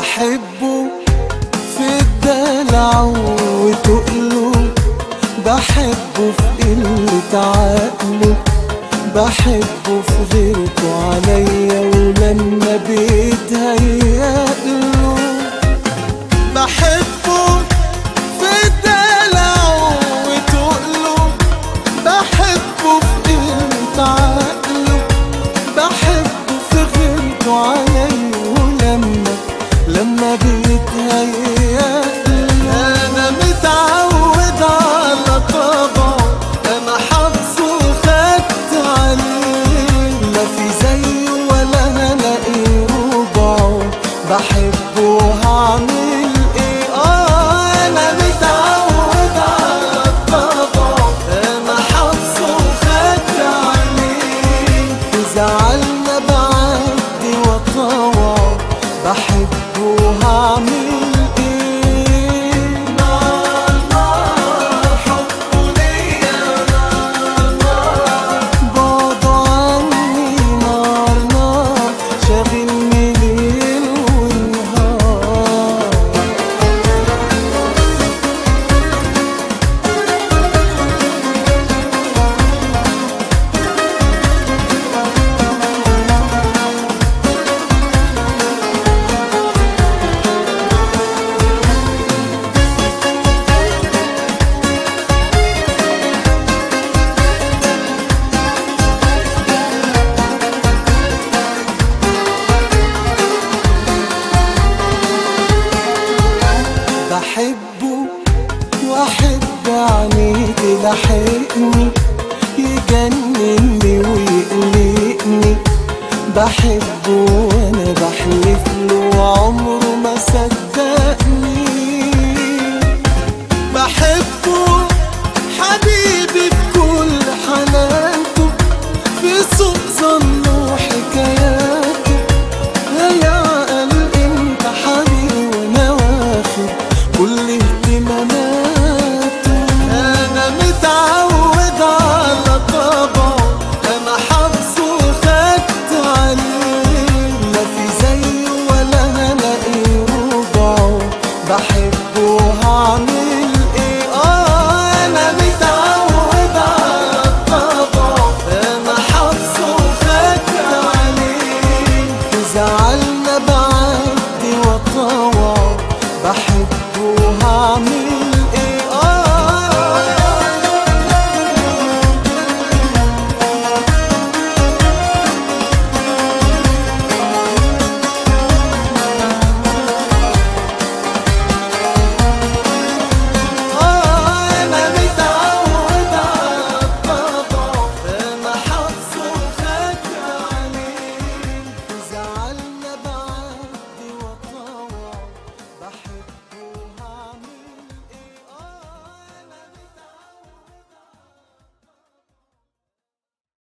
بحبه في الدلع وتقله، بحبه في قلة عقله، بحبه في غيرته عليا ولما بيتهيأله. بحبه في الدلع وتقله، بحبه في قلة عقله، بحبه في غيرته عليا ولما بيتهيأله. أنا متعود على طبعه، أنا حافظه وخدت عليه، لا في زيه ولا هلاقي ربعه، بحبه وهعمل ايه؟ أنا متعود على طبعه، أنا حافظه وخدت عليه، في زعلنا بعدي وطوعه، بحبه وهعمل ايه؟ نار نار حبه ليا، نار نار بعده عني، نار نار شاغلني ليل ونهار. بحبه واحب عينيه تلاحقني، يجنني ويقلقني، بحبه وانا بحلف له عمره ما صدقني. بحبه حبيبي في كل حنانته، في سوء ظنه وحكاياته، هيعقل انت حبيبي وانا واخد كل اهتماماته. انا متعود على طبعه، انا حافظه وخدت عليه، لا في زيه ولا هلاقي ربعه، بحبه وهعمل ايه؟ انا متعود على طبعه، انا حافظه وخدت عليه، في زعل